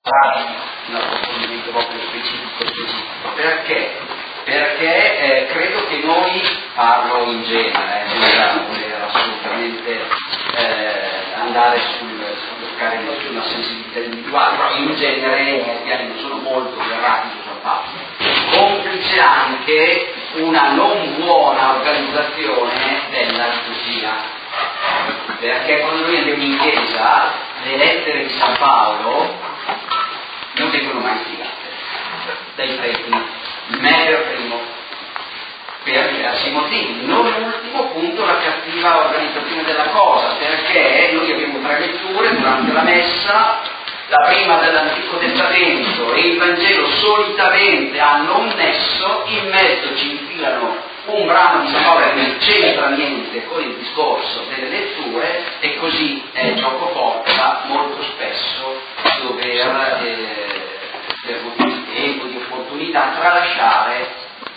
un approfondimento proprio specifico. Perché credo che noi, parlo in genere, senza voler assolutamente andare a toccare nessuna sensibilità individuale, però in genere i cristiani non sono molto errati su San Paolo, complice anche una non buona organizzazione della liturgia, perché quando noi andiamo in chiesa le lettere di San Paolo non vengono mai spiegate dai preti, me per primo, per diversi motivi. Non ultimo punto la cattiva organizzazione della cosa, perché noi abbiamo 3 letture durante la messa, la prima dell'Antico Testamento e il Vangelo solitamente hanno un nesso, in mezzo ci infilano un brano di San Paolo che non c'entra niente con il discorso delle letture, e così è gioco forza molto spesso dover per motivi di tempo, di opportunità, tralasciare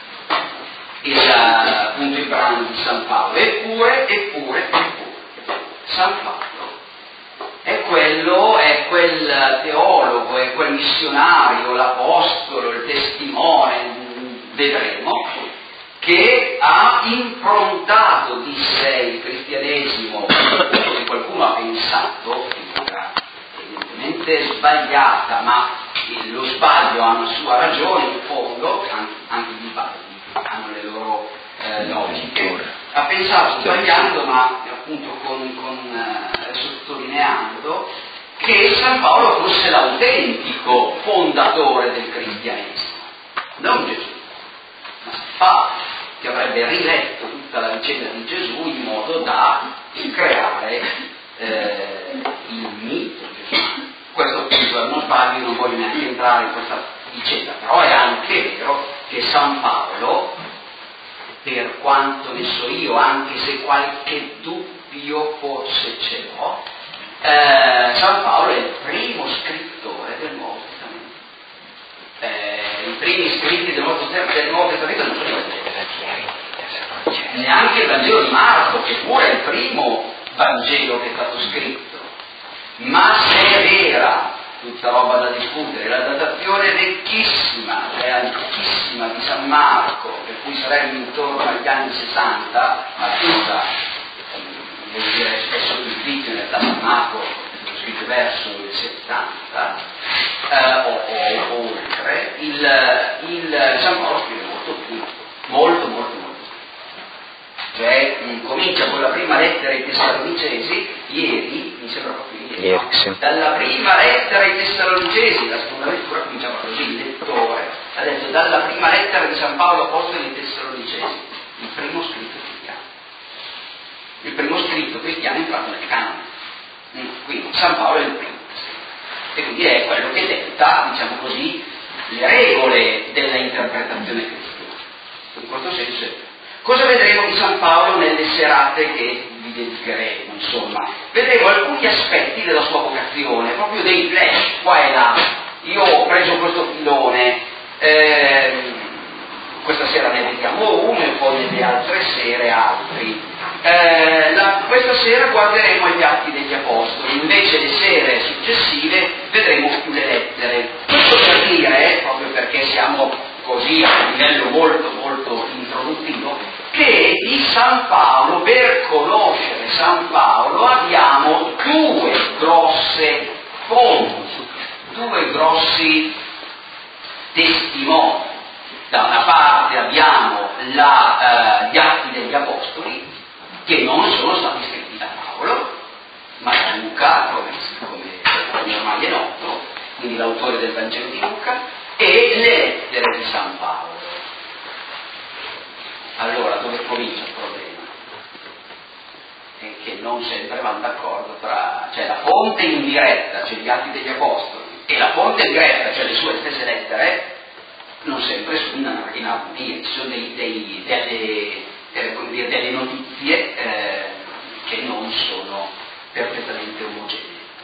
il brano di San Paolo. Eppure San Paolo è quel teologo, è quel missionario, l'apostolo, il testimone, vedremo, che ha improntato di sé il cristianesimo, che qualcuno ha pensato, evidentemente sbagliata, ma lo sbaglio ha una sua ragione in fondo, anche gli sbagli hanno le loro logiche, ha pensato sbagliando, ma appunto sottolineando che San Paolo fosse l'autentico fondatore del cristianesimo, non Gesù, ma San Paolo, che avrebbe riletto tutta la vicenda di Gesù in modo da creare il mito di Gesù. Questo appunto è uno sbaglio, non voglio neanche entrare in questa vicenda, però è anche vero che San Paolo, per quanto ne so io, anche se qualche dubbio forse ce l'ho, San Paolo è il primo scrittore del Nuovo Testamento. I primi scritti del Nuovo Testamento non sono i Vangeli, neanche il Vangelo di Marco, che pure è il primo Vangelo che è stato scritto. Ma se è vera, tutta roba da discutere, la datazione vecchissima, cioè antichissima di San Marco, per cui saremmo intorno agli anni 60, ma tutta, vuol dire spesso più scritto, in realtà San Marco è scritto verso il 70, o oltre, il San Paolo scrive molto più, molto. Cioè comincia con la prima lettera ai Tessalonicesi, ieri, mi sembra proprio ieri, no? Sì. Dalla prima lettera ai Tessalonicesi, la seconda lettura cominciava così, il lettore ha detto dalla prima lettera di San Paolo apostolo ai Tessalonicesi, il primo scritto cristiano entrato nel canone. Quindi San Paolo è il primo, e quindi è quello che detta, diciamo così, le regole della interpretazione cristiana. In questo senso cosa vedremo di San Paolo nelle serate che vi dedicheremo? Insomma, vedremo alcuni aspetti della sua vocazione, proprio dei flash qua e là. Io ho preso questo filone, questa sera ne vediamo uno e poi nelle altre sere altri. Questa sera guarderemo gli Atti degli Apostoli, invece le sere successive vedremo più le lettere. Questo per dire, proprio perché siamo così a un livello molto introduttivo, che di San Paolo, per conoscere San Paolo, abbiamo 2 grosse fonti, 2 grossi testimoni. Da una parte abbiamo gli Atti degli Apostoli, che non sono stati scritti da Paolo, ma da Luca, come ormai è noto, quindi l'autore del Vangelo di Luca, e le lettere di San Paolo. Allora, dove comincia il problema? È che non sempre vanno d'accordo cioè la fonte indiretta, cioè gli Atti degli Apostoli, e la fonte diretta, cioè le sue stesse lettere, non sempre sono in armonia. Ci sono delle notizie che non sono perfettamente omogenee.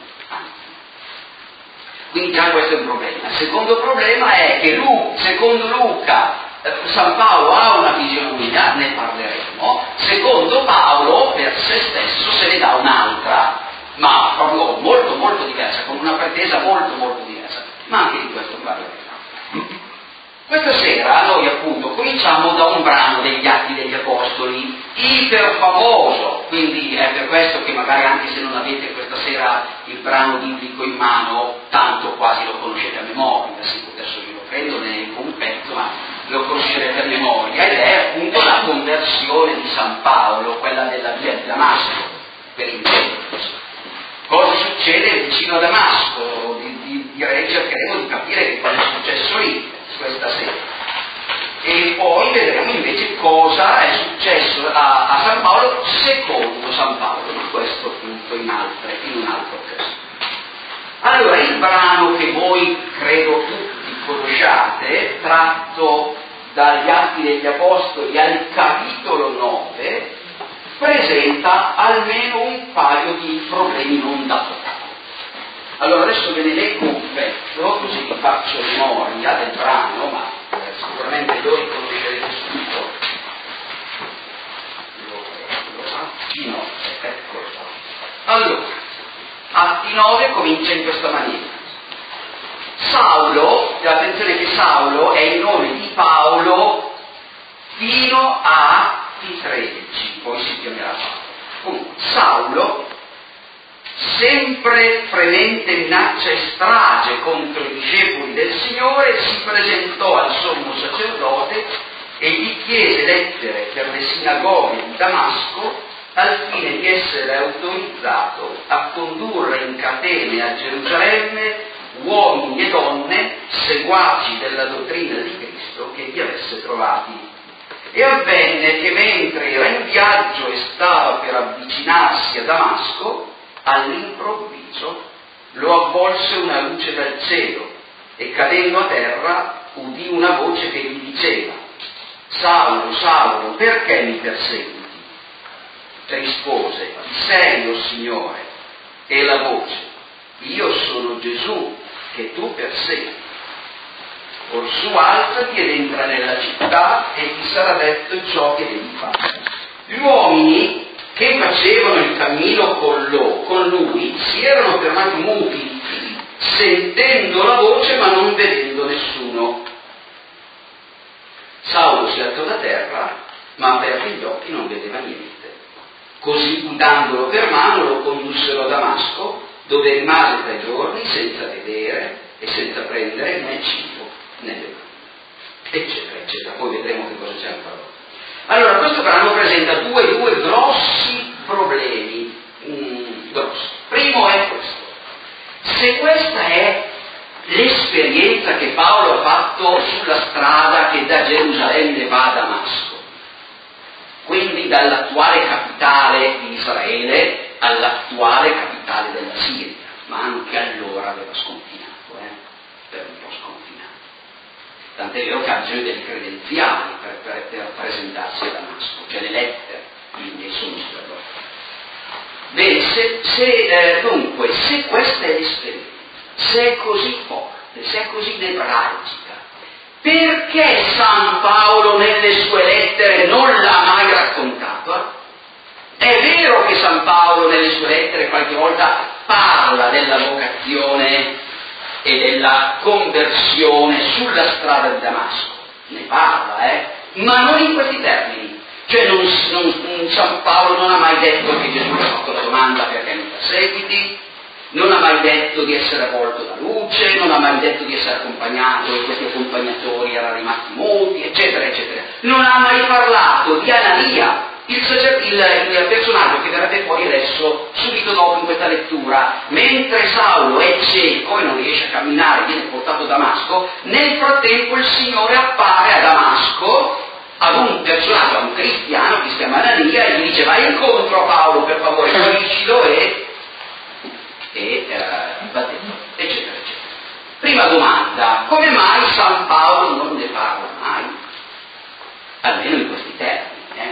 Quindi già questo è un problema. Il secondo problema è che secondo Luca San Paolo ha una fisionomia, ne parleremo, secondo Paolo per se stesso se ne dà un'altra, ma proprio molto diversa, con una pretesa molto diversa. iperfamoso, quindi è per questo che magari anche se non avete questa sera il brano biblico in mano, tanto quasi lo conoscete a memoria, adesso io lo prendo, ne leggo un pezzo, ma lo conoscerete a memoria, ed è appunto la conversione di San Paolo, quella della via di Damasco, per intenderci. Cosa succede vicino a Damasco? Direi cercheremo di capire che cosa è successo lì questa sera. E poi vedremo invece cosa è successo a San Paolo secondo San Paolo, ma questo appunto in un altro testo. Allora, il brano che voi credo tutti conosciate, tratto dagli Atti degli Apostoli al capitolo 9, presenta almeno un paio di problemi non da poco. Allora adesso ve ne leggo un pezzo, così vi faccio memoria del brano, ma sicuramente lo riconoscerete subito. Atti 9, eccolo qua. Allora, Atti 9 comincia in questa maniera. Saulo, attenzione che Saulo è il nome di Paolo fino a Atti 13, poi si chiamerà Paolo. Comunque, Saulo, sempre fremente minaccia e strage contro i discepoli del Signore, si presentò al sommo sacerdote e gli chiese lettere per le sinagoghe di Damasco al fine di essere autorizzato a condurre in catene a Gerusalemme uomini e donne seguaci della dottrina di Cristo che vi avesse trovati. E avvenne che mentre era in viaggio e stava per avvicinarsi a Damasco, all'improvviso lo avvolse una luce dal cielo e cadendo a terra udì una voce che gli diceva: Saulo, Saulo, perché mi perseguiti? Rispose: chi sei, o Signore? E la voce: io sono Gesù che tu persegui. Orsù alzati ed entra nella città e ti sarà detto ciò che devi fare. Gli uomini che facevano il cammino con lui si erano fermati muti, sentendo la voce ma non vedendo nessuno. Saulo si alzò da terra, ma aperti gli occhi non vedeva niente. Così, guidandolo per mano, lo condussero a Damasco, dove rimase 3 giorni senza vedere e senza prendere né cibo né bevande, eccetera, eccetera. Poi vedremo che cosa c'è ancora. Allora, questo brano presenta due grossi problemi. Primo è questo: se questa è l'esperienza che Paolo ha fatto sulla strada che da Gerusalemme va a Damasco, quindi dall'attuale capitale di Israele all'attuale capitale della Siria, ma anche allora aveva sconfinato, per un po' sconfinato. Tant'è vero che ha bisogno delle credenziali per presentarsi a Damasco, cioè le lettere, quindi sono sacerdote. Bene, dunque, se questa è l'esperienza, se è così forte, se è così nevralgica, perché San Paolo nelle sue lettere non l'ha mai raccontata? È vero che San Paolo nelle sue lettere qualche volta parla della vocazione e della conversione sulla strada di Damasco, ne parla, ma non in questi termini. Cioè San Paolo non ha mai detto che Gesù gli ha fatto la domanda perché mi perseguiti, non ha mai detto di essere avvolto da luce, non ha mai detto di essere accompagnato e questi accompagnatori erano rimasti muti, eccetera, eccetera. Non ha mai parlato di Anania, il personaggio che verrebbe fuori adesso, subito dopo in questa lettura. Mentre Saulo è cieco e non riesce a camminare, viene portato a Damasco, nel frattempo il Signore appare a Damasco ad un personaggio, a un cristiano che si chiama Anania, e gli dice: vai incontro a Paolo, per favore, guariscilo e battezzo, eccetera, eccetera. Prima domanda: come mai San Paolo non ne parla mai? Almeno in questi termini.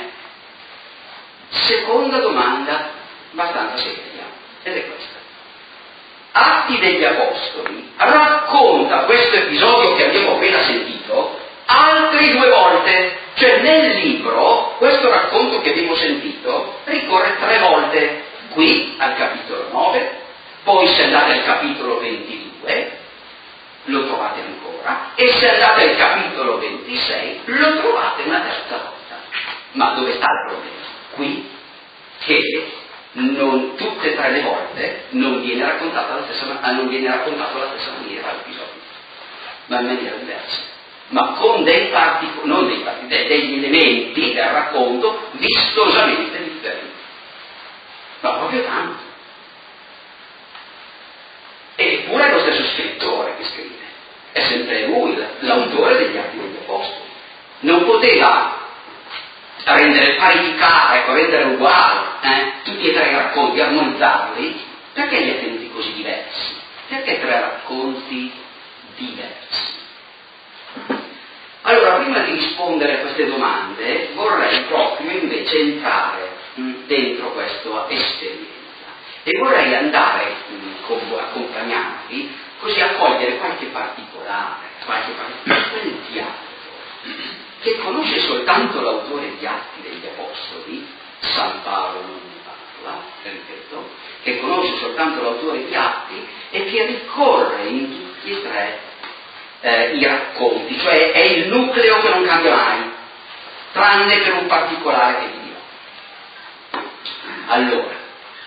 Seconda domanda, abbastanza seria, ed è questa. Atti degli Apostoli racconta questo episodio che abbiamo appena sentito altre 2 volte, cioè nel libro questo racconto che abbiamo sentito ricorre 3 volte, qui al capitolo 9, poi se andate al capitolo 22 lo trovate ancora, e se andate al capitolo 26 lo trovate una terza volta. Ma dove sta il problema? qui che non tutte e tre le volte non viene raccontato alla stessa maniera l'episodio, ma in maniera diversa, ma con degli elementi del racconto vistosamente differenti, ma proprio tanto. Eppure è lo stesso scrittore che scrive, è sempre lui l'autore degli Atti degli Apostoli. Non poteva rendere uguali tutti e tre i racconti, armonizzarli. Perché li ha tenuti così diversi? Perché tre racconti diversi? Allora, prima di rispondere a queste domande, vorrei proprio invece entrare dentro questa esperienza e vorrei andare accompagnarvi così a cogliere qualche particolare, quel dialogo che conosce soltanto l'autore di Atti degli Apostoli, San Paolo non ne parla, ripeto, che conosce soltanto l'autore di Atti e che ricorre in tutti e tre i racconti, cioè è il nucleo che non cambia mai, tranne per un particolare che vi dirò. Allora,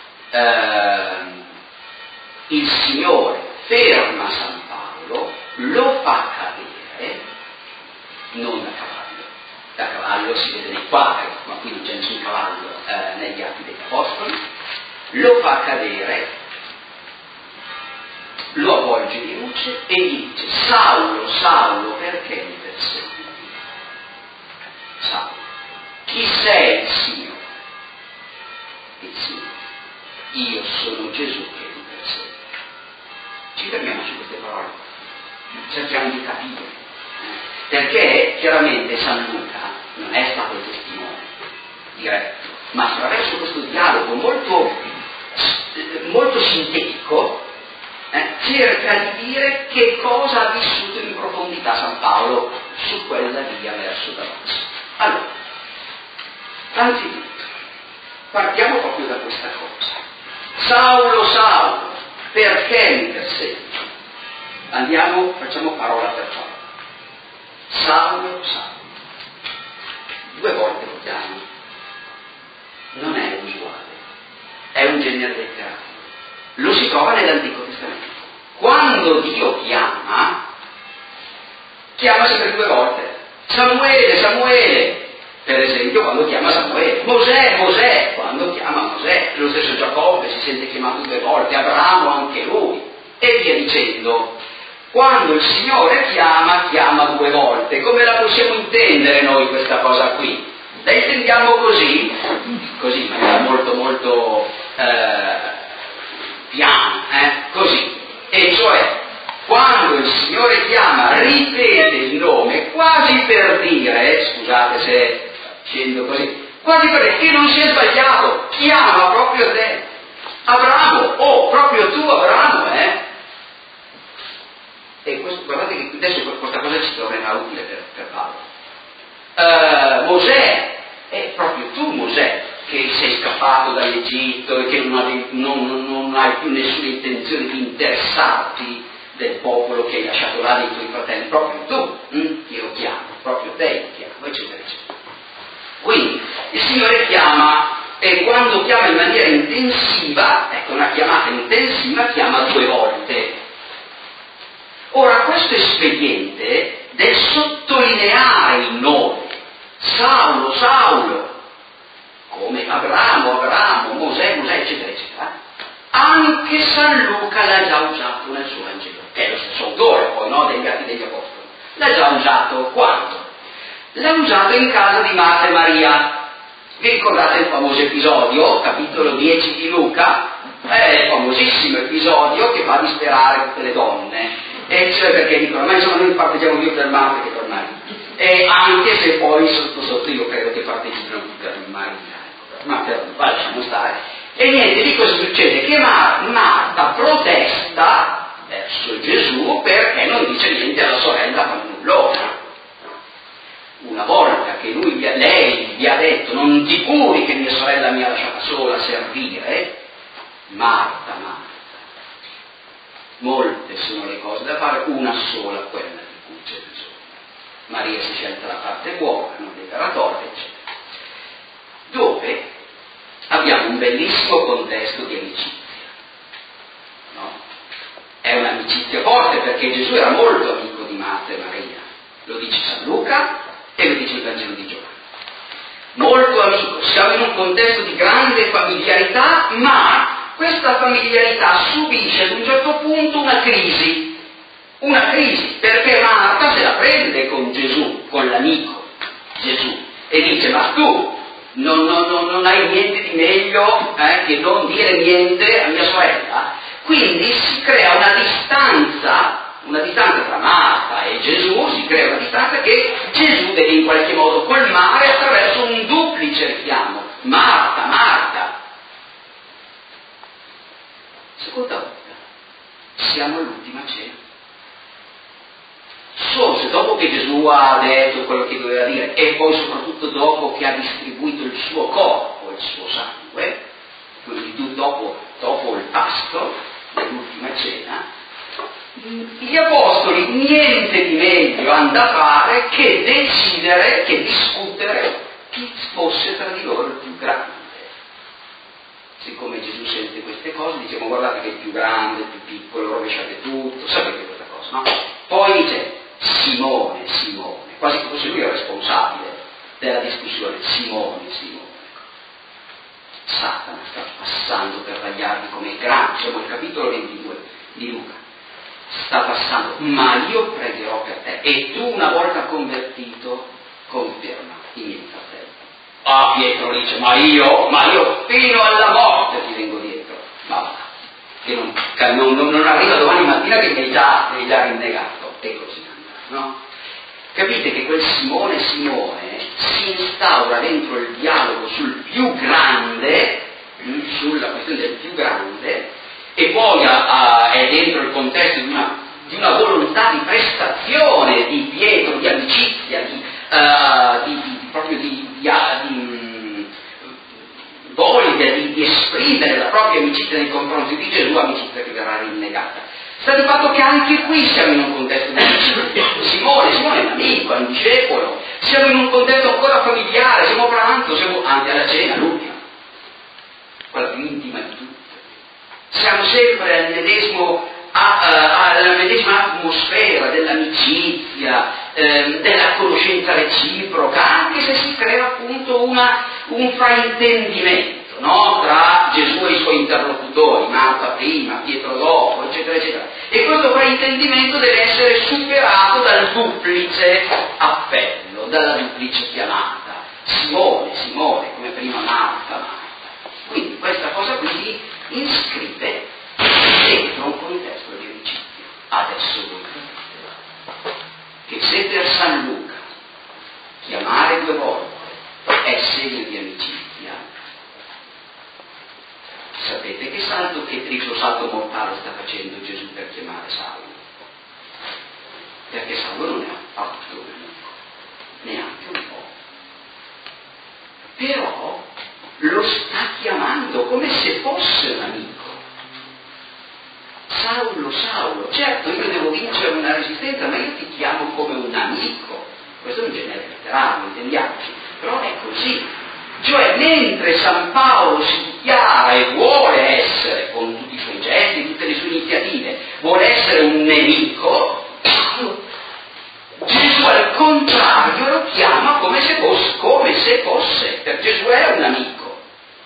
il Signore ferma San Paolo, lo fa cadere, non da cavallo si vede nei quadri, ma qui non c'è nessun cavallo negli Atti degli Apostoli, lo fa cadere, lo avvolge di luce e gli dice: Saulo, Saulo, perché mi persegui? Saulo, chi sei il Signore? Il Signore, io sono Gesù che ti persegue. Ci fermiamo su queste parole, cerchiamo di capire, perché chiaramente San Luca non è stato il testimone diretto, ma attraverso questo dialogo molto sintetico cerca di dire che cosa ha vissuto in profondità San Paolo su quella via verso Damasco. Allora, anzitutto, partiamo proprio da questa cosa. Saulo, Saulo, perché mi persegui? Andiamo, facciamo parola per parola. Saulo, Saulo. 2 volte lo chiama. Non è usuale, è un genere letterario. Lo si trova nell'Antico Testamento. Quando Dio chiama sempre 2 volte. Samuele, Samuele, per esempio quando chiama Samuele. Mosè, Mosè, quando chiama Mosè. Lo stesso Giacobbe si sente chiamato 2 volte, Abramo anche lui, e via dicendo. Quando il Signore chiama 2 volte. Come la possiamo intendere noi questa cosa qui? La intendiamo così, in maniera molto piana, così. E cioè, quando il Signore chiama, ripete il nome, quasi per dire, scusate se scendo così, quasi per dire che non si è sbagliato, chiama proprio te, Abramo, proprio tu Abramo, E questo, guardate che adesso questa cosa ci tornerà utile per Paolo. Mosè, è proprio tu Mosè, che sei scappato dall'Egitto e che non hai più nessuna intenzione di interessarti del popolo che hai lasciato là dei tuoi fratelli, proprio tu, io chiamo, proprio te io chiamo, eccetera, eccetera. Quindi il Signore chiama, e quando chiama in maniera intensiva, ecco, una chiamata intensiva chiama 2 volte. Ora, questo espediente del sottolineare il nome, Saulo, Saulo, come Abramo, Mosè, eccetera, eccetera, anche San Luca l'ha già usato nel suo Vangelo, che è lo stesso autore poi, no, degli Atti degli Apostoli. L'ha già usato quando? L'ha usato in casa di Marta e Maria. Vi ricordate il famoso episodio, capitolo 10 di Luca? È il famosissimo episodio che fa disperare tutte le donne, e cioè perché dicono: ma insomma noi parteggiamo più per Marta che per Maria, e anche se poi sotto io credo che parteggino più per Maria, ma lasciamo stare. E niente, di cosa succede? Che Marta protesta verso Gesù perché non dice niente alla sorella fannullona. Una volta che lei gli ha detto: non ti curi che mia sorella mi ha lasciata sola a servire, Marta, molte sono le cose da fare, una sola quella di cui c'è bisogno. Maria si è scelta la parte buona, non deve la torta, eccetera. Dove abbiamo un bellissimo contesto di amicizia. No? È un'amicizia forte perché Gesù era molto amico di Marta e Maria, lo dice San Luca e lo dice il Vangelo di Giovanni. Molto amico, siamo in un contesto di grande familiarità, ma questa familiarità subisce ad un certo punto una crisi, perché Marta se la prende con Gesù, con l'amico Gesù, e dice: ma tu non hai niente di meglio che non dire niente a mia sorella? Quindi si crea una distanza tra Marta e Gesù, si crea una distanza che Gesù deve in qualche modo colmare attraverso un duplice richiamo: Marta, Marta. Seconda volta, siamo all'ultima cena. Forse dopo che Gesù ha detto quello che doveva dire e poi soprattutto dopo che ha distribuito il suo corpo e il suo sangue, quindi dopo il pasto, nell'ultima cena, gli apostoli niente di meglio hanno da fare che decidere, che discutere chi fosse tra di loro il più grande. Siccome Gesù sente queste cose, diciamo: guardate che il più grande, il più piccolo, rovesciate tutto, sapete questa cosa, no? Poi dice: Simone, quasi come fosse lui il responsabile della discussione. Simone, Satana sta passando per tagliarvi come i grani, siamo al capitolo 22 di Luca, sta passando, ma io pregherò per te e tu, una volta convertito, conferma i miei fratelli. Pietro dice: ma io fino alla morte ti vengo dietro. Ma va, che non arriva domani mattina che mi hai già rinnegato, e così. No? Capite che quel Simone si instaura dentro il dialogo sul più grande, sulla questione del più grande, e poi è dentro il contesto di una volontà di prestazione di Pietro, di amicizia, voglia di esprimere la propria amicizia nei confronti di Gesù, amicizia che verrà rinnegata. Sta di fatto che anche qui siamo in un contesto di amicizia. Simone è un amico, è un discepolo, siamo in un contesto ancora familiare, siamo a pranzo, siamo anche alla cena, l'ultima, quella più intima di tutte. Siamo sempre alla medesima atmosfera dell'amicizia, della conoscenza reciproca, anche se si crea appunto un fraintendimento, no? Tra Gesù e i suoi interlocutori, Marta prima, Pietro dopo, eccetera, eccetera. E questo fraintendimento deve essere superato dal duplice appello, dalla duplice chiamata. Simone, come prima Marta. Quindi questa cosa qui si iscrive dentro un contesto di amicizia. Adesso voi capite che se per San Luca chiamare 2 volte è segno di amicizia, sapete che triplo salto mortale sta facendo Gesù per chiamare Saulo? Perché Saulo non è affatto un amico, neanche un po'. Però lo sta chiamando come se fosse un amico. Saulo, certo io devo vincere una resistenza, ma io ti chiamo come un amico. Questo è un genere letterario, intendiamoci, però è così. Cioè, mentre San Paolo si dichiara e vuole essere, con tutti i suoi gesti, tutte le sue iniziative, vuole essere un nemico, Gesù al contrario lo chiama come se fosse, per Gesù è un amico.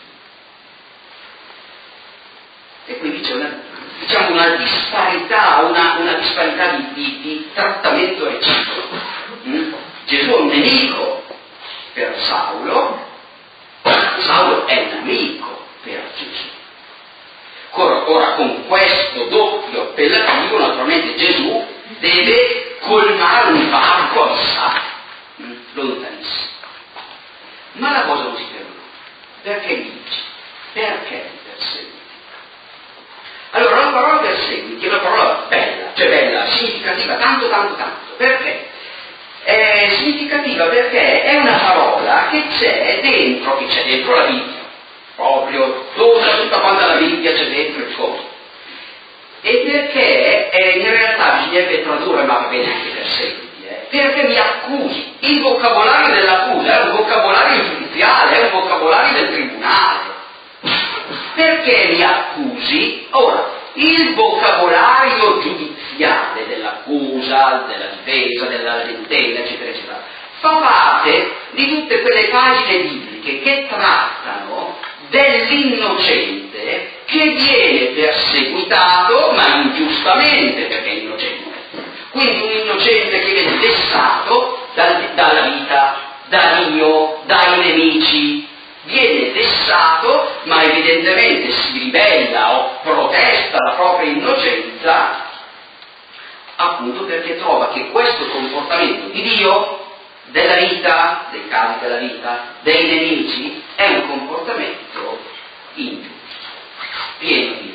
E quindi c'è una disparità, una disparità di trattamento reciproco. Gesù è un nemico per Saulo è un amico per Gesù. Ora con questo doppio appellativo naturalmente Gesù deve colmare un varco abissato, lontanissimo. Ma la cosa non si ferma. Perché dice? Perché li perseguiti? Allora la parola perseguiti è una parola bella, significativa, tanto. Perché? È significativa perché è una parola che c'è dentro la Bibbia, proprio tutta quanta la Bibbia c'è dentro il fondo. E perché in realtà bisognerebbe tradurre, ma va bene anche perseguiti, perché mi accusi. Il vocabolario dell'accusa è un vocabolario giudiziale, è un vocabolario del tribunale. perché mi accusi? Ora, il vocabolario giudiziale dell'accusa, della difesa, della lentela, eccetera, eccetera, fa parte di tutte quelle pagine bibliche che trattano dell'innocente che viene perseguitato, ma ingiustamente perché è innocente. Quindi un innocente che viene vessato dalla vita, da Dio, dai nemici, viene vessato, ma evidentemente si ribella o protesta la propria innocenza, appunto perché trova che questo comportamento di Dio, della vita, dei casi della vita, dei nemici, è un comportamento ingiusto, pieno di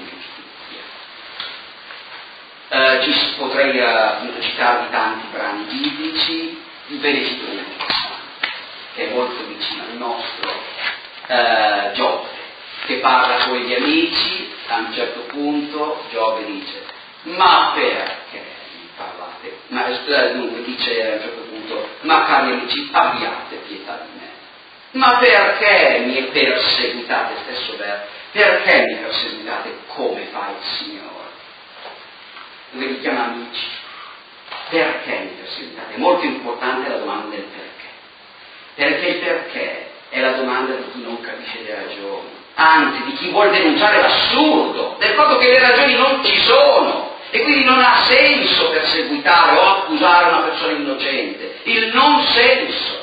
ingiustizia. Potrei appunto citarvi tanti brani biblici, ve ne cito uno, che è molto vicino al nostro, Giobbe, che parla con gli amici. A un certo punto Giobbe dice: ma perché mi parlate? Dunque dice a un certo punto: ma cari amici, abbiate pietà di me. Ma perché mi perseguitate? Stesso verbo, perché mi perseguitate come fa il Signore? Dove li chiama amici? Perché mi perseguitate? È molto importante la domanda del perché. Perché il perché è la domanda di chi non capisce le ragioni, anzi di chi vuol denunciare l'assurdo del fatto che le ragioni non ci sono e quindi non ha senso perseguitare o accusare una persona innocente. Il non senso.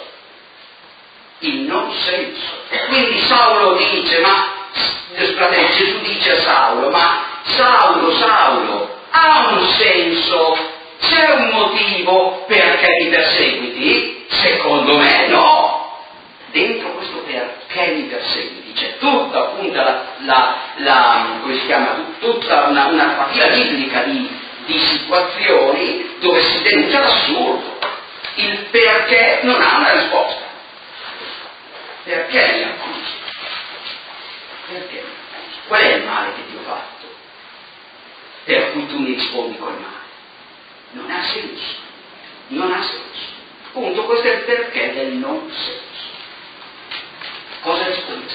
Quindi Saulo dice, scusate, Gesù dice a Saulo: ma Saulo, ha un senso? C'è un motivo perché mi perseguiti? Secondo me no. Dentro questo perché mi perseguiti c'è tutta appunto come si chiama, tutta una fila biblica di situazioni dove si denuncia l'assurdo. Il perché non ha una risposta. Perché mi accusi? Perché? Qual è il male che ti ho fatto? Per cui tu mi rispondi col male. Non ha senso. Appunto, questo è il perché del non senso. Cosa rispondi?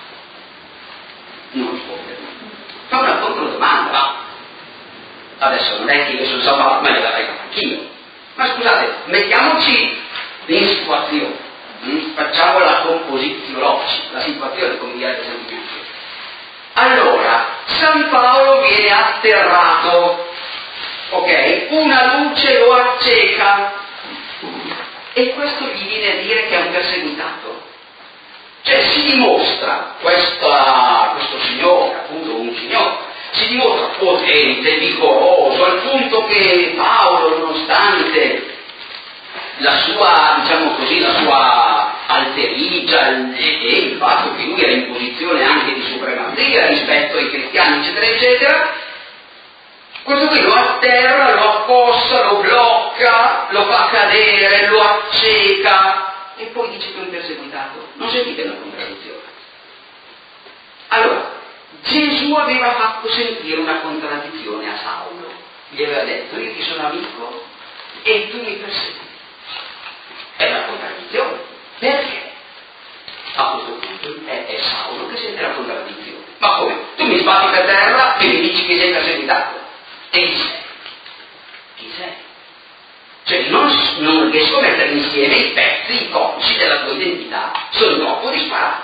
Non risponde. Fa una controdomanda, va. Adesso non è che io sono salvato, ma gliela farò anch'io. Ma scusate, mettiamoci in situazione. Facciamo la composizione logica, la situazione, come direbbe San Pietro. Allora, San Paolo viene atterrato, ok? Una luce lo acceca e questo gli viene a dire che è un perseguitato. Cioè si dimostra questo signore, appunto un signore, si dimostra potente, vigoroso, al punto che Paolo, nonostante la sua, diciamo così, la sua alterigia e il fatto che lui era in posizione anche di supremazia rispetto ai cristiani, eccetera, eccetera, questo qui lo atterra, lo affossa, lo blocca, lo fa cadere, lo acceca e poi dice che è un perseguitato. Non sentite una contraddizione? Allora, Gesù aveva fatto sentire una contraddizione a Saulo. Gli aveva detto: io ti sono amico e tu mi persegui. È una contraddizione. Perché? A questo punto è Saulo che sente la contraddizione. Ma come? Tu mi sbatti per terra e mi dici che sei perseguitato. E chi sei? Chi sei? Cioè non riesco a mettere insieme i pezzi, i codici della tua identità. Sono troppo disparati.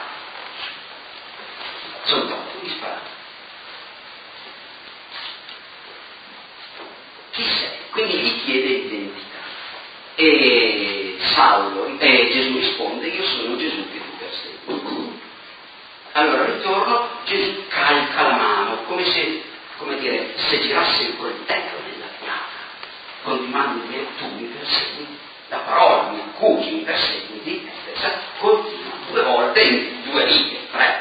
Chi sei? Quindi gli chiede l'identità. E Gesù risponde: io sono Gesù che tu persegui. Allora al ritorno Gesù calca la mano, come se girasse il coltello nella fiamma, continuando a dire: tu mi persegui, la parola mi accusi, mi perseguiti, stessa continua 2 volte in 2 righe,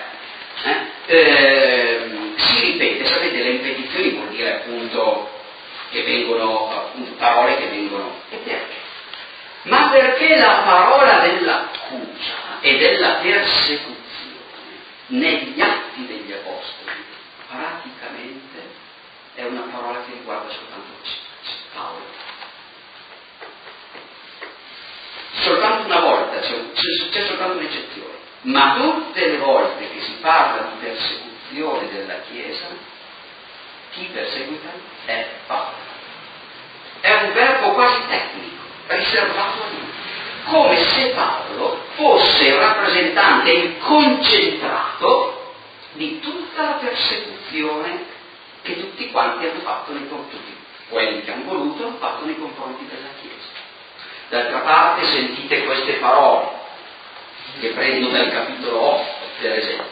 3. Si ripete, sapete, le ripetizioni vuol dire appunto che vengono, parole che vengono. E perché? Ma perché la parola dell'accusa e della persecuzione negli Atti degli Apostoli praticamente è una parola che riguarda soltanto Paolo. Soltanto una volta, c'è soltanto un'eccezione, ma tutte le volte che si parla di persecuzione persecuzione della Chiesa, chi perseguita è Paolo. È un verbo quasi tecnico, riservato a lui, come se Paolo fosse il rappresentante, il concentrato di tutta la persecuzione che tutti quanti hanno fatto nei confronti, quelli che hanno voluto hanno fatto nei confronti della Chiesa. D'altra parte sentite queste parole che prendo dal capitolo 8, per esempio.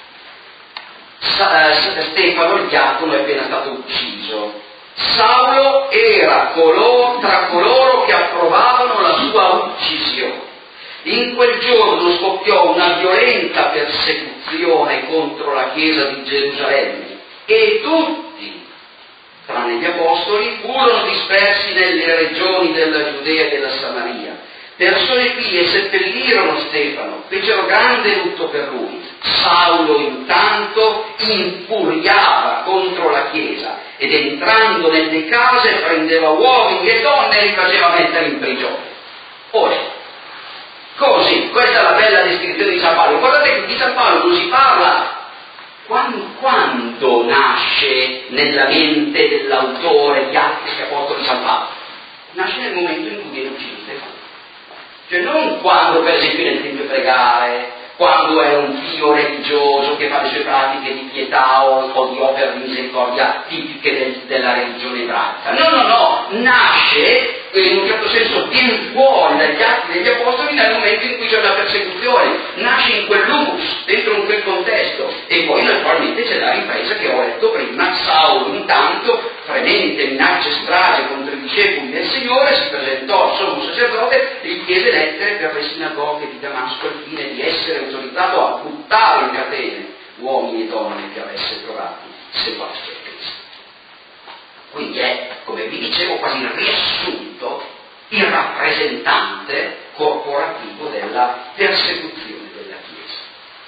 Stefano, il diacono, è appena stato ucciso. Saulo era tra coloro che approvavano la sua uccisione. In quel giorno scoppiò una violenta persecuzione contro la Chiesa di Gerusalemme e tutti, tranne gli apostoli, furono dispersi nelle regioni della Giudea e della Samaria. Persone pie seppellirono Stefano, fecero grande lutto per lui. Saulo intanto infuriava contro la Chiesa ed entrando nelle case prendeva uomini e donne e li faceva mettere in prigione. Ora, così, questa è la bella descrizione di San Paolo. Guardate che di San Paolo non si parla quando nasce nella mente dell'autore di Atti e Apostoli di San Paolo. Nasce nel momento in cui viene ucciso Stefano. Cioè non quando per esempio nel tempio pregare, quando è un figlio religioso che fa le sue pratiche di pietà o di opere di misericordia tipiche della religione ebraica. No, nasce in un certo senso viene fuori dagli atti degli apostoli nel momento in cui c'è una persecuzione, nasce in quell'humus, dentro in quel contesto, e poi naturalmente c'è la ripresa che ho letto prima. Saulo intanto, fremente minacce strage contro i discepoli del Signore, si presentò al sommo sacerdote e gli chiese lettere per le sinagoghe di Damasco al fine di essere autorizzato a buttare in catene uomini e donne che avesse trovati seguaci a Cristo. Quindi è, come vi dicevo, quasi il riassunto, il rappresentante corporativo della persecuzione della Chiesa.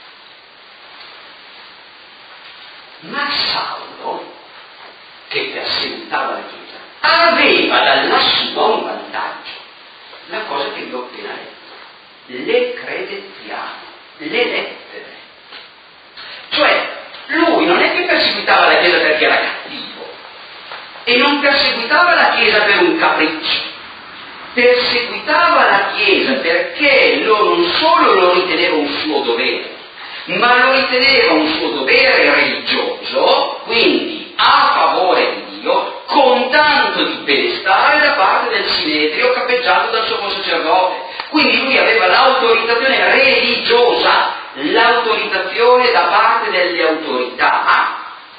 Ma Saulo, che perseguitava la Chiesa, aveva dalla sua un vantaggio, la cosa che vi ho appena detto, le credenziali, le lettere. Cioè, lui non è che perseguitava la Chiesa perché era cattivo, e non perseguitava la Chiesa per un capriccio, perseguitava la Chiesa perché non solo lo riteneva un suo dovere, ma lo riteneva un suo dovere religioso, quindi a favore di Dio, con tanto di benestare da parte del Sinedrio capeggiato dal sommo sacerdote. Quindi lui aveva l'autorizzazione religiosa, l'autorizzazione da parte delle autorità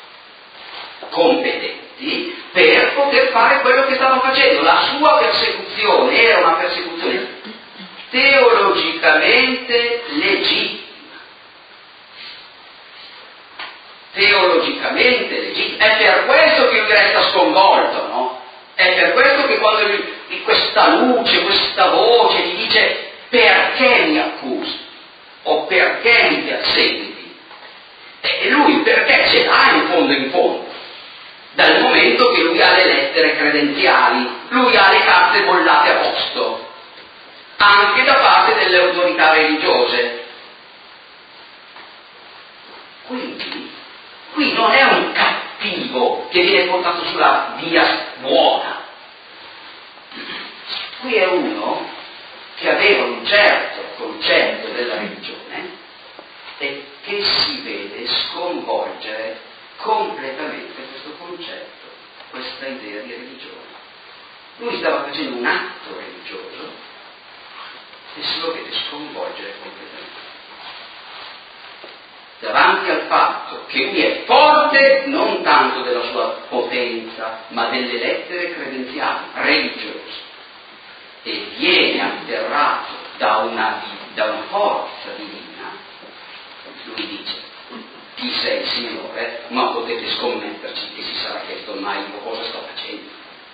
competenti per poter fare quello che stava facendo. La sua persecuzione era una persecuzione teologicamente legittima. Teologicamente legittima. È per questo che lui resta sconvolto, no? È per questo che quando questa luce, questa voce gli dice perché mi accusi o perché mi perseguiti, e lui perché ce l'ha in fondo, dal momento che lui ha le lettere credenziali, lui ha le carte bollate a posto, anche da parte delle autorità religiose. Quindi qui non è un cattivo che viene portato sulla via buona, qui è uno che aveva un certo concetto della religione e che si vede sconvolgere completamente questo concetto, questa idea di religione. Lui stava facendo un atto religioso e se lo vede sconvolgere completamente davanti al fatto che lui è forte non tanto della sua potenza ma delle lettere credenziali religiose e viene atterrato da una forza divina. Lui dice: chi sei, Signore? Ma potete scommetterci che si sarà chiesto mai io cosa sto facendo.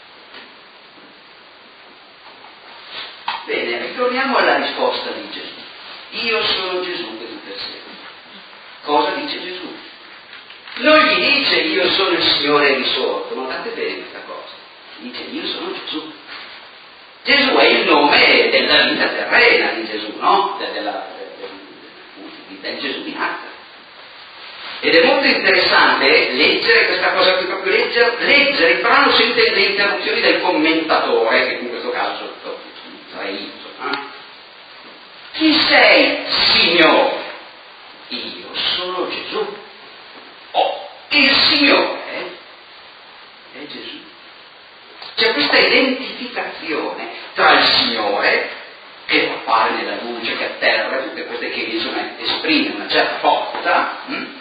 Bene, ritorniamo alla risposta di Gesù. Io sono Gesù che tu persegui. Cosa dice Gesù? Non gli dice io sono il Signore risorto, notate bene questa cosa. Dice io sono Gesù. Gesù è il nome della vita terrena di Gesù, no? Del Gesù di Nazareth. Ed è molto interessante leggere questa cosa qui, proprio leggere il brano senza le interruzioni del commentatore, che in questo caso sarei io. Chi sei, Signore? Io sono Gesù. Oh, il Signore è Gesù. C'è questa identificazione tra il Signore, che appare nella luce, che atterra, tutte queste che esprime una certa forza,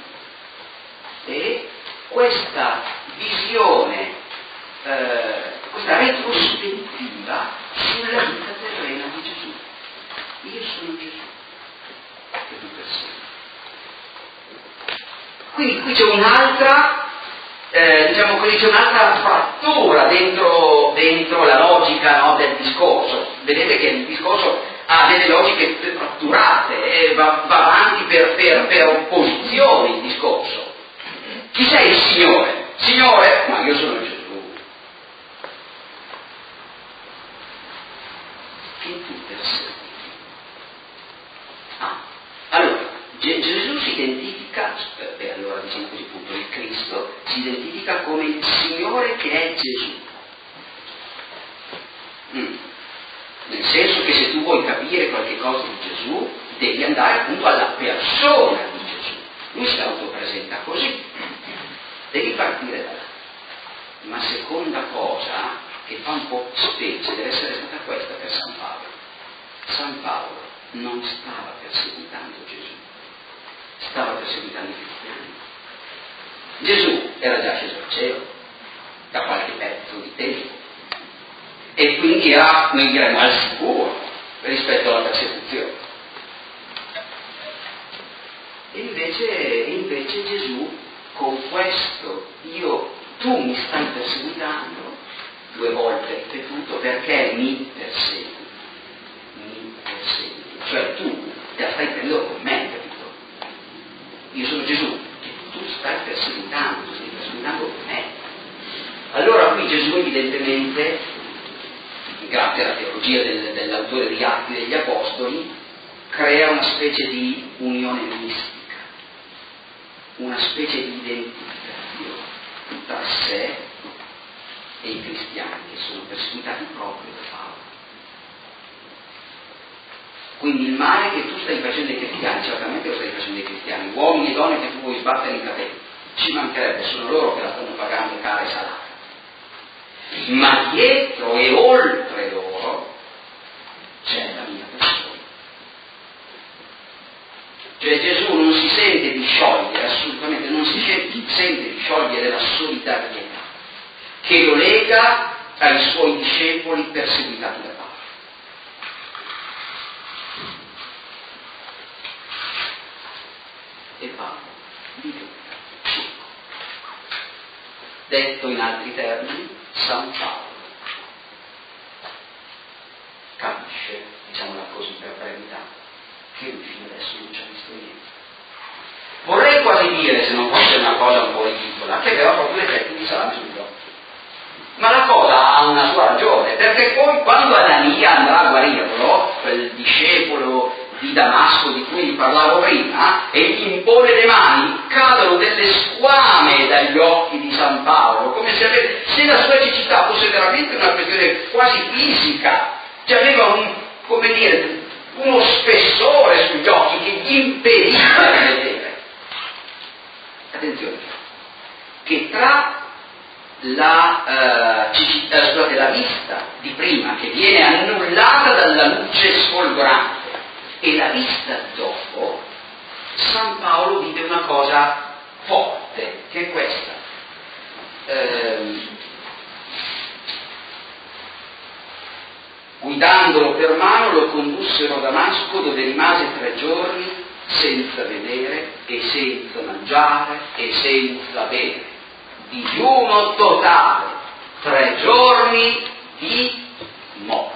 e questa visione, questa retrospettiva sulla vita terrena di Gesù. Io sono Gesù, che tu persegui. Quindi qui c'è un'altra, diciamo così, c'è un'altra frattura dentro la logica, no, del discorso. Vedete che il discorso ha delle logiche fratturate e va avanti per opposizioni il discorso. Chi sei il Signore? Signore, ma io sono Gesù. Che tu persegui. Allora, Gesù si identifica, e allora diciamo così appunto, il Cristo si identifica come il Signore che è Gesù. Nel senso che se tu vuoi capire qualche cosa di Gesù, devi andare appunto alla persona di Gesù. Lui si autopresenta così. Devi partire da là. Ma seconda cosa che fa un po' specie deve essere stata questa per San Paolo. San Paolo non stava perseguitando Gesù, stava perseguitando i cristiani. Gesù era già sceso al cielo da qualche pezzo di tempo e quindi era, noi diremmo, al sicuro rispetto alla persecuzione. E invece Gesù, con questo tu mi stai perseguitando, 2 volte ripetuto, perché mi persegui, cioè tu te la stai prendendo con me, capito? Io sono Gesù, che tu stai perseguitando con me. Allora qui Gesù evidentemente, grazie alla teologia dell'autore di Atti degli Apostoli, crea una specie di unione mistica, una specie di identificazione tra sé e i cristiani che sono perseguitati proprio da Paolo. Quindi il male che tu stai facendo ai cristiani, certamente lo stai facendo ai cristiani, uomini e donne che tu vuoi sbattere in catena, ci mancherebbe, sono loro che la stanno pagando cara e salata. Ma dietro e oltre loro c'è la mia persona. Cioè Gesù non si sente di sciogliere, assolutamente, non si sente di sciogliere la solidarietà che lo lega ai suoi discepoli perseguitati da Paolo. E Paolo diventa cieco. Detto in altri termini, San Paolo capisce, diciamola così per brevità, che lui fino adesso non ci ha visto niente. Vorrei quasi dire, se non fosse una cosa un po' ridicola, che aveva proprio l'effetto di salame sugli occhi. Ma la cosa ha una sua ragione, perché poi quando Anania andrà a guarirlo, quel discepolo di Damasco di cui vi parlavo prima, e gli impone le mani, cadono delle squame dagli occhi di San Paolo, come se la sua cecità fosse veramente una questione quasi fisica, cioè aveva uno spessore sugli occhi che gli impediva di vedere. Attenzione, che tra la vista di prima, che viene annullata dalla luce sfolgorante, e la vista dopo, San Paolo vive una cosa forte, che è questa. Guidandolo per mano lo condussero a Damasco, dove rimase 3 giorni senza vedere e senza mangiare e senza bere, digiuno totale, 3 giorni di morte.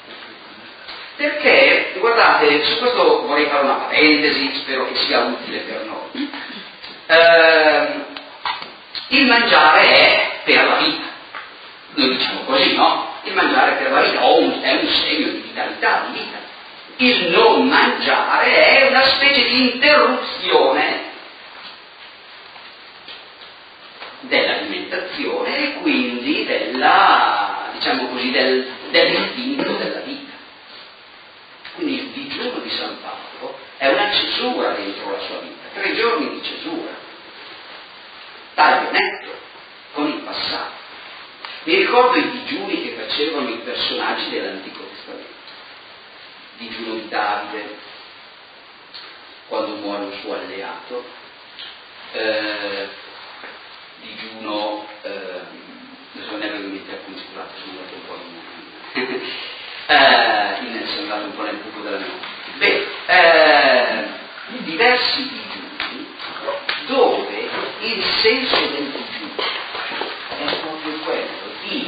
Perché, guardate, su questo vorrei fare una parentesi, spero che sia utile per noi. Il mangiare è per la vita, noi diciamo così, no? Il mangiare per la vita è un segno di vitalità, di vita. Il non mangiare è una specie di interruzione realizzazione e quindi della, diciamo così, dell'istinto della vita. Quindi il digiuno di San Paolo è una cesura dentro la sua vita, 3 giorni di cesura, taglio netto con il passato. Mi ricordo i digiuni che facevano i personaggi dell'Antico Testamento. Digiuno di Davide, quando muore un suo alleato, digiuno, adesso ne avevo in mente alcuni, scusate, sono andato un po' sono andato un po' nel buco della memoria. Diversi digiuni dove il senso del digiuno è proprio quello di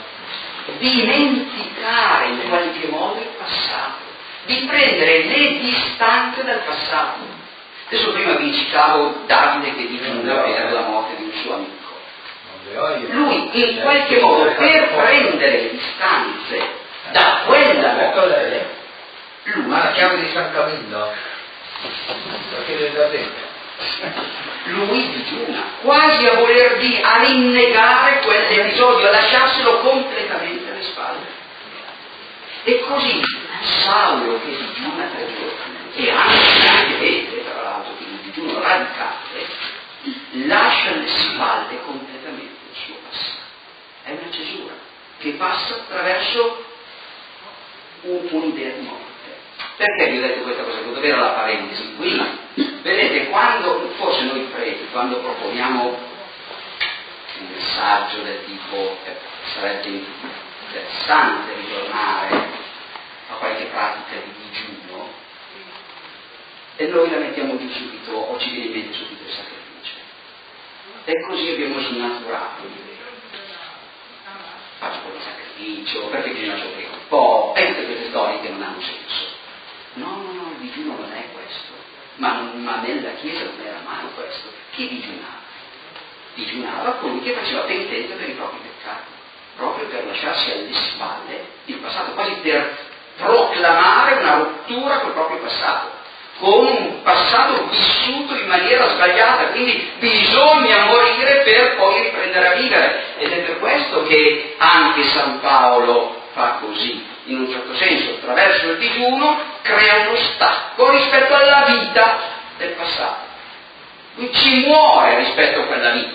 dimenticare in qualche modo il passato, di prendere le distanze dal passato. Adesso prima vi citavo Davide che digiuna per la morte di un suo amico. Lui in qualche modo per prendere le distanze da quella morte, lui la chiave di San Camillo, perché da dentro. Lui digiuna, quasi a voler dire, a rinnegare quell'episodio, a lasciarselo completamente alle spalle. E così Saulo che digiuna 3 giorni, e anche Petre, tra l'altro, che il digiuno radicale, lascia alle spalle completamente il suo passato. È una cesura che passa attraverso un'idea di morte. Perché vi ho detto questa cosa? Devo avere la parentesi qui. Vedete, quando, forse noi preti, quando proponiamo un messaggio del tipo sarebbe interessante ritornare a qualche pratica di digiuno, e noi la mettiamo giù subito, o ci viene in mente subito il sacrificio. E così abbiamo snaturato l'idea. Faccio quel sacrificio, perché bisogna soffrire un po', e tutte queste storie che non hanno senso. No, il digiuno non è questo, ma nella Chiesa non era mai questo. Chi digiunava? Digiunava colui che faceva penitenza per i propri peccati, proprio per lasciarsi alle spalle il passato, quasi per proclamare una rottura col proprio passato, con un passato vissuto in maniera sbagliata, quindi bisogna morire per poi riprendere a vivere. Ed è per questo che anche San Paolo fa così, in un certo senso, attraverso il digiuno crea uno stacco rispetto alla vita del passato. Lui ci muore rispetto a quella vita.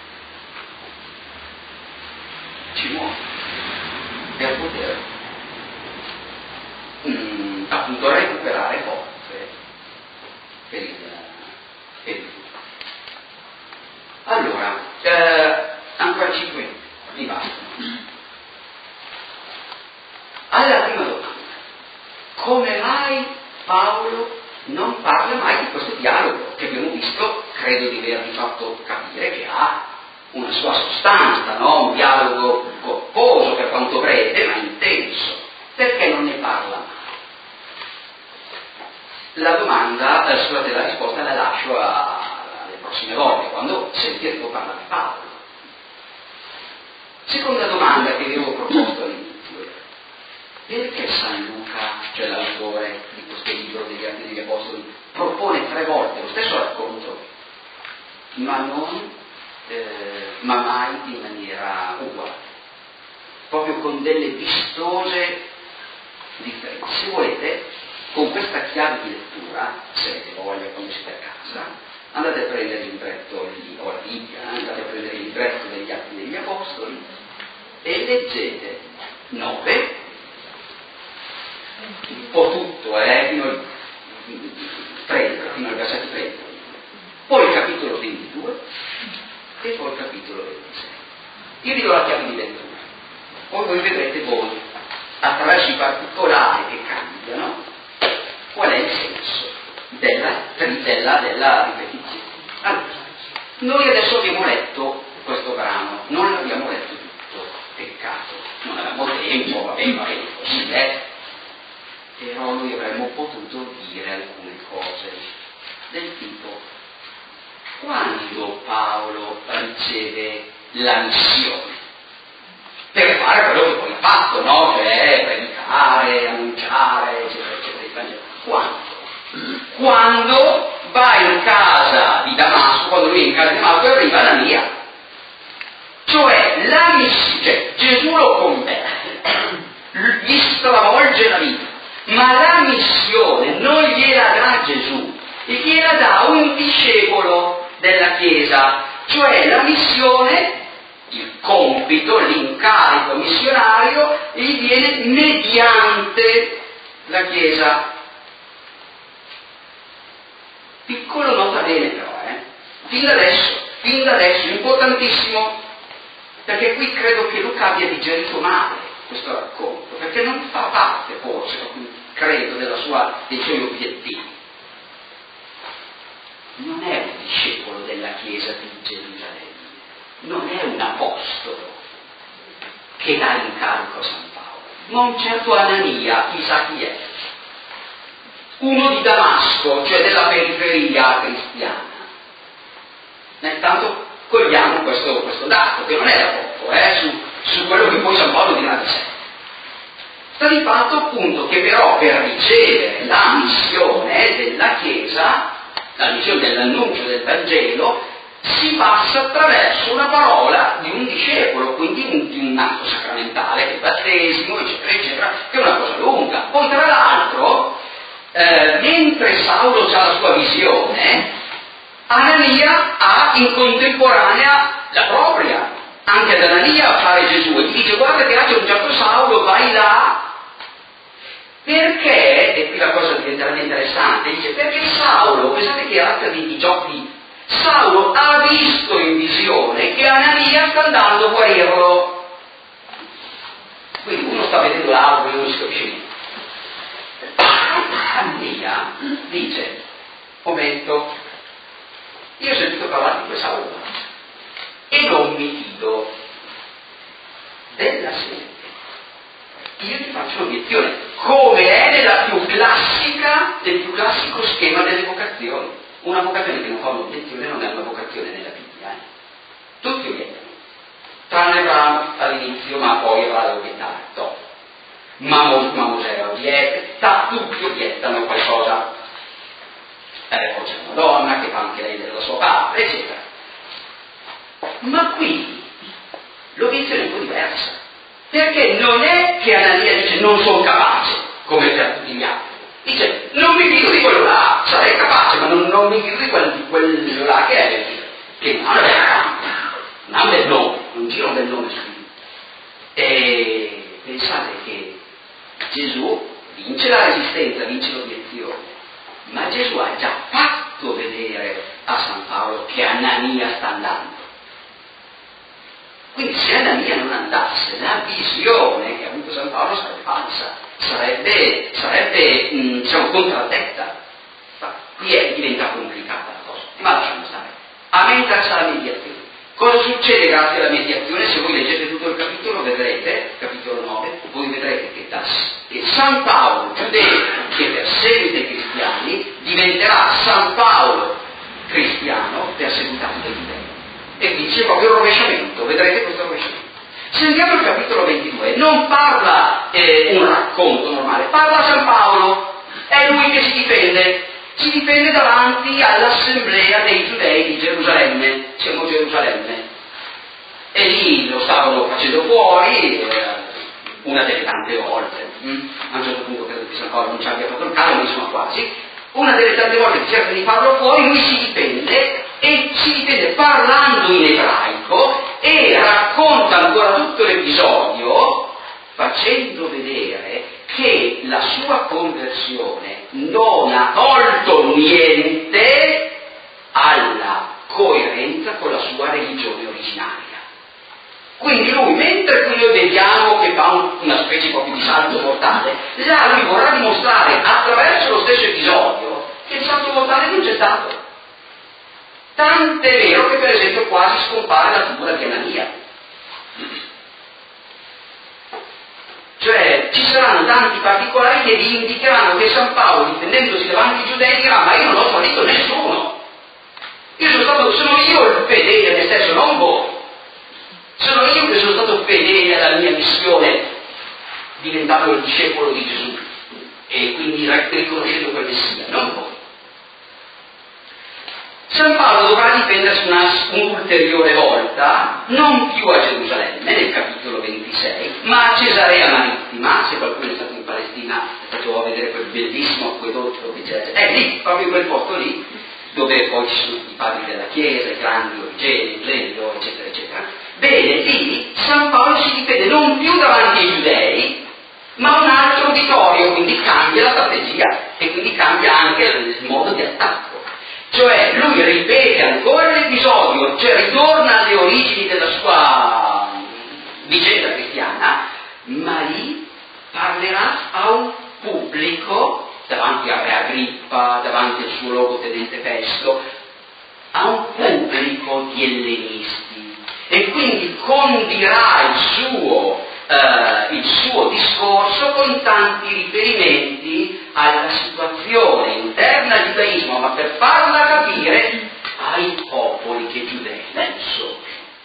Ci muore per poter appunto recuperare forze per il futuro. Allora, ancora 5 minuti, mi bastano. Alla prima domanda, come mai Paolo non parla mai di questo dialogo che abbiamo visto, credo di avervi fatto capire che ha una sua sostanza, no? Un dialogo corposo per quanto breve ma intenso. Perché non ne parla mai? La domanda, scusate, la risposta la lascio alle prossime volte, quando sentiremo parlare Paolo. Seconda domanda che vi avevo proposto all'inizio: perché San Luca, cioè l'autore di questo libro degli Atti degli Apostoli, propone 3 volte lo stesso racconto, ma mai in maniera uguale, proprio con delle vistose differenze? Se volete, con questa chiave di lettura, se avete voglia quando siete a casa, andate a prendere il libretto, o la Bibbia, andate a prendere il libretto degli Atti degli Apostoli e leggete 9, un po' tutto, fino al 30, fino al versetto 30, poi il capitolo 22 e poi il capitolo 26. Io vi do la chiave di lettura, poi voi vedrete voi, attraverso i particolari che cambiano, qual è il senso della ripetizione. Allora, noi adesso abbiamo letto questo brano, non l'abbiamo letto tutto, peccato, non avevamo tempo, va bene, così è. Però noi avremmo potuto dire alcune cose del tipo: quando Paolo riceve la missione per fare quello che poi ha fatto, no? Cioè predicare, annunciare, eccetera, eccetera, quando va in casa di Damasco, quando lui è in casa di Damasco e arriva Anania. Cioè, Gesù lo converte, gli stravolge la vita, ma la missione non gliela dà Gesù, gliela dà un discepolo della Chiesa, cioè la missione, il compito, l'incarico missionario gli viene mediante la Chiesa. Piccolo nota bene però, fin da adesso, importantissimo, perché qui credo che Luca abbia digerito male questo racconto, perché non fa parte forse, credo, dei suoi obiettivi. Non è un discepolo della Chiesa di Gerusalemme, non è un apostolo che dà incarico a San Paolo, non certo Anania, chissà chi è, uno di Damasco, cioè della periferia cristiana. Tanto cogliamo questo dato, che non è da poco, su quello che poi San Paolo dirà di sé. Sta di fatto appunto che però per ricevere la missione della Chiesa, la missione dell'annuncio del Vangelo, si passa attraverso una parola di un discepolo, quindi di un atto sacramentale, che è il battesimo, eccetera, eccetera, che è una cosa lunga. Poi tra l'altro, mentre Saulo ha la sua visione, Anania ha in contemporanea la propria. Anche ad Anania appare Gesù e gli dice: guarda che là c'è un certo Saulo, vai là. Perché, e qui la cosa diventerà interessante, dice perché Saulo, pensate che razza di giochi, Saulo ha visto in visione che Anania sta andando a guarirlo. Quindi uno sta vedendo l'altro e non si capisce niente. Anania dice: momento, io ho sentito parlare di questa Saulo e non mi fido della sede. Io ti faccio un'obiezione, come è nel più classico schema delle vocazioni. Una vocazione che non fa un'obiezione non è una vocazione nella Bibbia. Tutti obiettano, tranne Abramo all'inizio, ma poi avrà obiettato. No. Ma Mosè obietta, tutti obiettano qualcosa. Poi c'è una donna che fa anche lei della sua parte, eccetera. Ma qui l'obiezione è un po' diversa, perché non è che Anania dice non sono capace, come per tutti gli altri, dice non mi fido di quello là, sarei capace, ma non mi fido di quello là che è, che non ha un bel nome, non gira un bel nome su lui. E pensate che Gesù vince la resistenza, vince l'obiezione, ma Gesù ha già fatto vedere a San Paolo che Anania sta andando. Quindi se Anania non andasse, la visione che ha avuto San Paolo sarebbe falsa, sarebbe diciamo contraddetta. Qui diventa complicata la cosa, ma lasciamo stare. A me interessa la mediazione. Cosa succede grazie alla mediazione? Se voi leggete tutto il capitolo vedrete, capitolo 9, voi vedrete che San Paolo, giudeo che perseguita i cristiani, diventerà San Paolo cristiano perseguitato dai giudei. E qui c'è proprio il rovesciamento, vedrete questo rovesciamento. Se andiamo al capitolo 22, non parla un racconto normale, parla San Paolo, è lui che si difende davanti all'assemblea dei giudei di Gerusalemme, siamo Gerusalemme, e lì lo stavano facendo fuori, una delle tante volte, a un certo punto credo che San Paolo non ci abbia fatto il caso, ma insomma quasi, una delle tante volte che cerca di farlo fuori, lui si difende, e si difende parlando in ebraico e racconta ancora tutto l'episodio facendo vedere che la sua conversione non ha tolto niente alla coerenza con la sua religione originaria. Quindi lui, mentre qui noi vediamo che fa una specie proprio di salto mortale, là lui vorrà dimostrare attraverso lo stesso episodio che il salto mortale non c'è stato. Tant'è vero che per esempio quasi scompare la figura di Anania. Cioè ci saranno tanti particolari che vi indicheranno che San Paolo, difendendosi davanti ai giudei, dirà: ma io non ho tradito nessuno, sono io il fedele a me stesso, non voi, sono io che sono stato fedele alla mia missione diventato il discepolo di Gesù e quindi riconoscendo quel Messia, non voi. San Paolo dovrà difendersi un'ulteriore volta, non più a Gerusalemme, nel capitolo 26, ma a Cesarea Marittima. Se qualcuno è stato in Palestina è stato a vedere quel bellissimo acquedotto che c'è, è lì, proprio in quel posto lì, dove poi ci sono i padri della Chiesa, i grandi Origeni, Lelio, eccetera, eccetera. Bene, lì San Paolo si difende non più davanti ai giudei, ma un altro uditorio, quindi cambia la strategia e quindi cambia anche il modo di attacco. Cioè lui ripete ancora l'episodio, cioè ritorna alle origini della sua vicenda cristiana, ma lì parlerà a un pubblico, davanti a Re Agrippa, davanti al suo logotenente Festo, a un pubblico di ellenisti, e quindi condirà il suo discorso con tanti riferimenti alla situazione interna al giudaismo, ma per farla capire ai popoli che giudei non sono.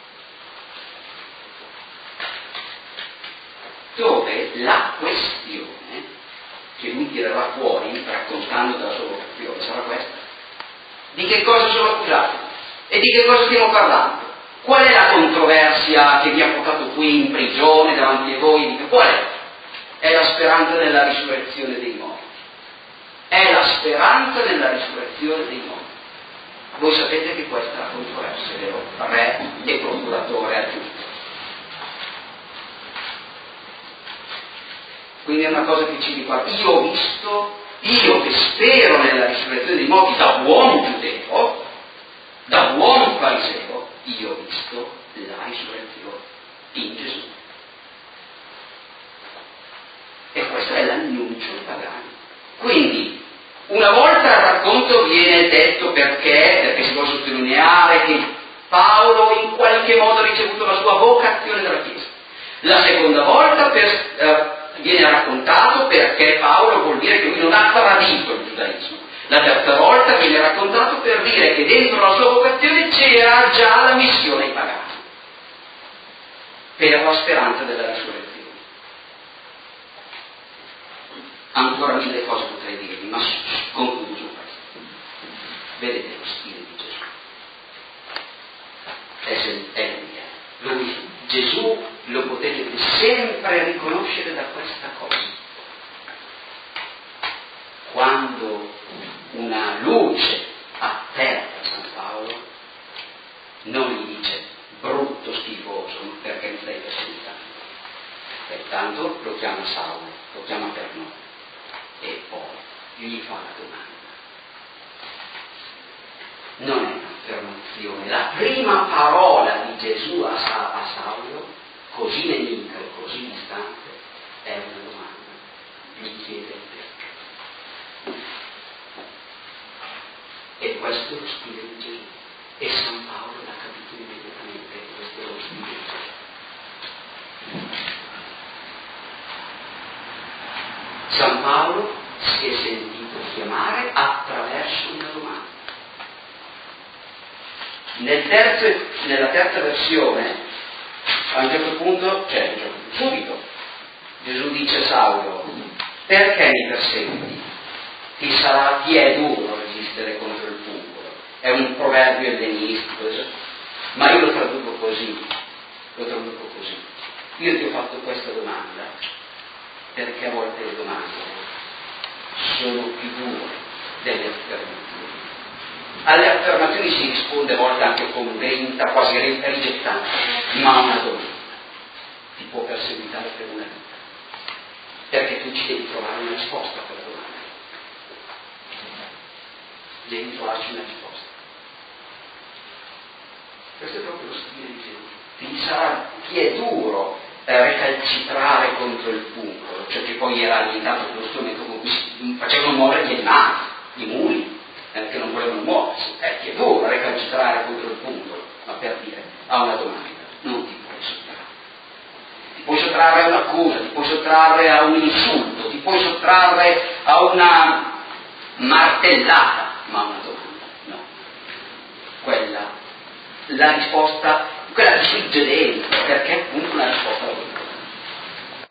Dove la questione che lui tirerà fuori, raccontando della sua vocazione, sarà questa: di che cosa sono accusato e di che cosa stiamo parlando? Qual è la controversia che vi ha portato qui in prigione davanti a voi? Qual è? È la speranza nella risurrezione dei morti. È la speranza nella risurrezione dei morti. Voi sapete che questa è la controversia, vero? Re e procuratore aggiunto. Quindi è una cosa che ci riguarda. Io che spero nella risurrezione dei morti da buon giudeo, da buon fariseo, io ho visto la risurrezione in Gesù. E questo è l'annuncio pagano. Quindi, una volta il racconto viene detto perché si vuole sottolineare che Paolo in qualche modo ha ricevuto la sua vocazione dalla Chiesa. La seconda volta viene raccontato perché Paolo vuol dire che lui non ha tradito il giudaismo. La terza volta viene raccontato per dire che dentro la sua vocazione c'era già la missione ai pagani, per la speranza della risurrezione. Ancora mille cose potrei dirvi, ma concludo su questo. Vedete lo stile di Gesù. Lui, Gesù lo potete sempre riconoscere da questa cosa. Quando una luce atterra San Paolo, non gli dice brutto, schifoso, perché mi stai perseguitando. Pertanto lo chiama Saulo, lo chiama per nome, e poi gli fa la domanda. Non è un'affermazione. La prima parola di Gesù a Saulo, così nemica e così distante, è una domanda. Gli chiede il perché. E questo è lo stile di Gesù. E San Paolo l'ha capito immediatamente che questo è lo stile di Gesù. San Paolo si è sentito chiamare attraverso una domanda. Nella terza versione, a un certo punto, subito, Gesù dice a Saulo: perché mi perseguiti? Ti è duro resistere contro il pungolo. È un proverbio ellenistico, ma io lo traduco così. Io ti ho fatto questa domanda perché a volte le domande sono più dure delle affermazioni. Alle affermazioni si risponde a volte anche con grinta, quasi rigettando, ma una domanda ti può perseguitare per una vita, perché tu ci devi trovare una risposta a quella domanda. Devi trovarci una risposta. Questo è proprio lo stile di Gesù. Ti è duro recalcitrare contro il pungolo, cioè che poi era alimentato con lo strumento con cui facevano muovere gli animali, i muli, che non volevano muoversi. Ti è duro recalcitrare contro il pungolo, ma per dire a una domanda non ti puoi sottrarre. Ti puoi sottrarre a un'accusa, ti puoi sottrarre a un insulto, ti puoi sottrarre a una martellata, ma una domanda no. La risposta, quella che frigge dentro, perché è appunto una risposta